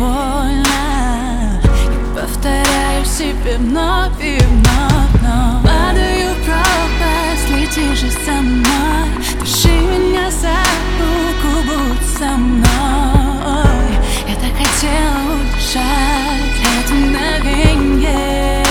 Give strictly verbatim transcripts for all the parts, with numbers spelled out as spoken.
больно. Я повторяю себе вновь и вновь, вновь. Падаю в пропасть, летишь же со мной. Держи меня за руку, будь со мной. Я так хотела удержать это мгновенье.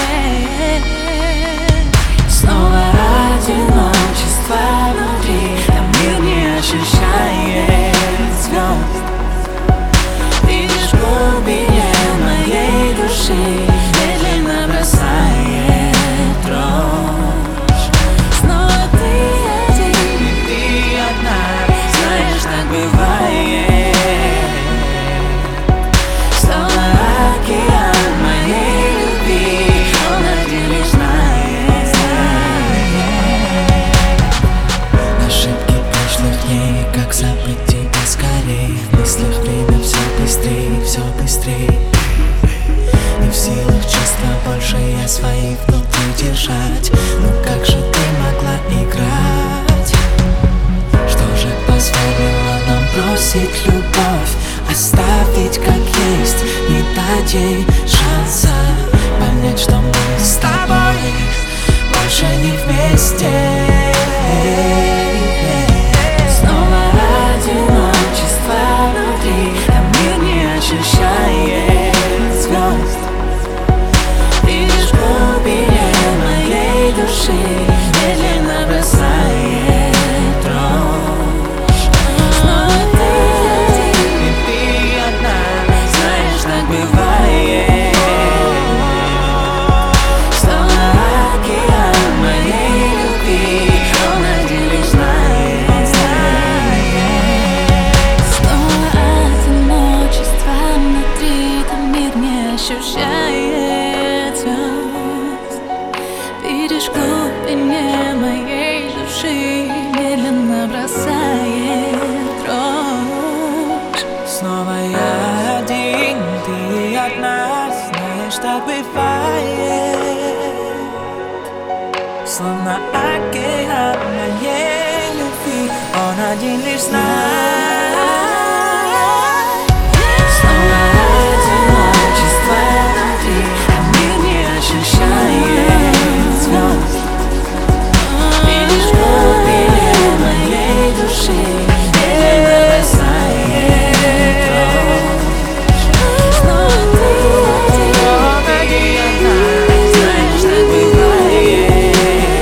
Снова одиночество внутри, а мир не ощущает звезд. Видишь, в глубине моей души медленно бросает дрожь. Снова ты один, и ты одна, знаешь, так бывает. Словно океан моей любви, он один лишь знает, знает. Ошибки прошлых дней, как забыть тебя скорей. В мыслях время все быстрее, все быстрее. Не в силах чувства больше я свои внутри держать. Ну как же ты могла играть? Что же позволило нам бросить любовь, оставить как есть, не дать ей шанса понять, что мы с тобой больше не вместе. Снова одиночество внутри, а мир не ощущает звезд. Видишь, в глубине моей души медленно бросает дрожь. Снова ты один, и ты одна, знаешь, так бывает. Словно океан моей любви, он один лишь знает, знает. Снова одиночество внутри, там мир не ощущает звезд. Видишь, в глубине моей души медленно бросает дрожь. Снова я один, ты одна, знаешь, так бывает. Словно океан моей любви, он один лишь знает. Снова одиночество внутри, а мир не ощущает звезд. Видишь, в глубине моей души медленно бросает дрожь. Снова ты один, и одна, знаешь, так бывает.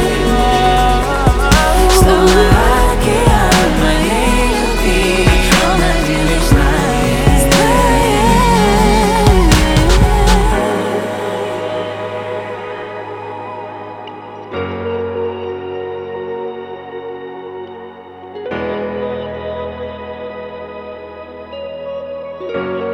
Словно океан моей любви, он один лишь знает, знает. Thank you.